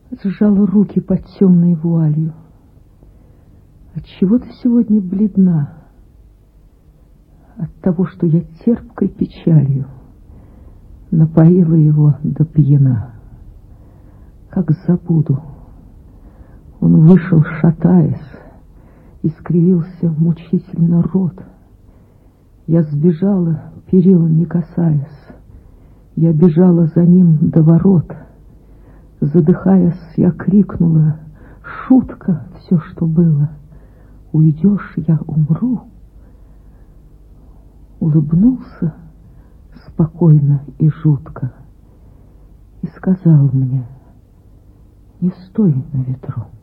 Сжала руки под темной вуалью. Отчего ты сегодня бледна? От того, что я терпкой печалью напоила его до пьяна. Как забуду, он вышел, шатаясь, и скривился мучительно рот. Я сбежала, перил не касаясь, я бежала за ним до ворот. Задыхаясь, я крикнула: шутка все, что было, уйдешь, я умру. Улыбнулся спокойно и жутко и сказал мне: не стой на ветру.